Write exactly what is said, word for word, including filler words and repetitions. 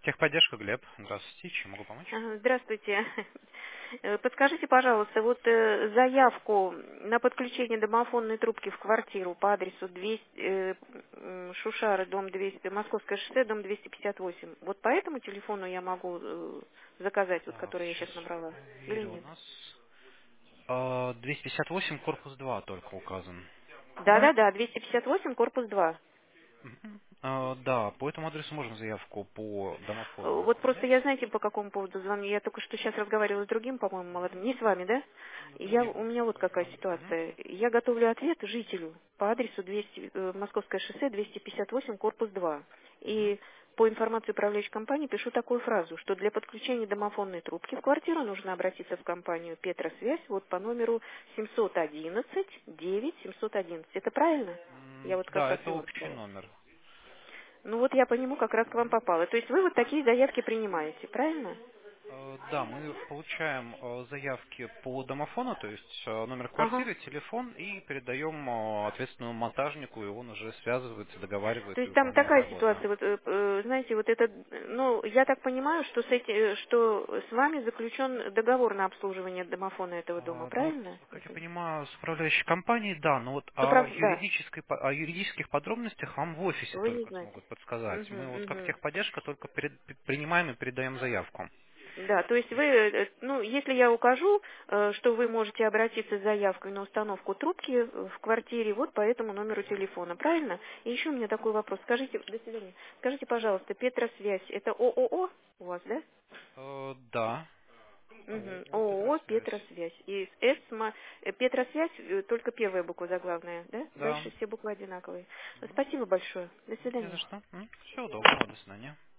Техподдержка, Глеб. Здравствуйте. Чем могу помочь? Ага, здравствуйте. Э, Подскажите, пожалуйста, вот э, заявку на подключение домофонной трубки в квартиру по адресу двести, э, м, Шушары, дом двести, Московское шоссе, дом двести пятьдесят восемь. Вот по этому телефону я могу э, заказать, вот Так, который я сейчас сейчас набрала, или проверю. У нет? нас а, двести пятьдесят восемь, корпус два только указан. Да-да-да, двести пятьдесят восемь, корпус два. Мгм. А, да, по этому адресу можно заявку по Э, домофону Вот просто оформлять. я, знаете, по какому поводу звоню? Я только что сейчас разговаривала с другим, по-моему, молодым. Не с вами, да? Я, Нет, у нет, меня вот пока какая что. Мгм. ситуация. Я готовлю ответ жителю по адресу двести, э, Московское шоссе, двести пятьдесят восемь, корпус два. Мгм. И по информации управляющей компании пишу такую фразу, что для подключения домофонной трубки в квартиру нужно обратиться в компанию «Петросвязь» вот по номеру семьсот одиннадцать девять семьсот одиннадцать. Это правильно? Я М, вот как Да, раз это его общий написала. номер. Ну вот я по нему как раз к вам попала. То есть вы вот такие заявки принимаете, правильно? Э, Да, мы получаем э, заявки по домофону, то есть э, номер Ага. квартиры, телефон, и передаем э, ответственному монтажнику, и он уже связывается, То договаривается и есть там выполняет такая работу. ситуация, вот, э, э, знаете, вот это, э, ну, я так понимаю, что с эти, э, что с вами заключен договор на обслуживание домофона этого дома, А, Ну вот, правильно? как я понимаю, с управляющей компанией, да, но вот Ну, о прав, да, юридической, по- о юридических подробностях вам в офисе вы не только знаете. смогут подсказать. Мгм, Мы вот как мгм. техподдержка только перед- принимаем и передаем заявку. Да, то есть вы, э, ну, если я укажу, э, что вы можете обратиться с заявкой на установку трубки э, в квартире вот по этому номеру телефона, правильно? И еще у меня такой вопрос. Скажите, до свидания. Скажите, пожалуйста, Петросвязь, это ООО у вас, да? Э, да, Мгм. ООО ООО «Петросвязь». «Петросвязь». И эсма, э, Петросвязь, э, только первая буква заглавная, да? Да. Дальше все буквы одинаковые. Спасибо большое. До Не за свидания. что. Всего доброго, до свидания.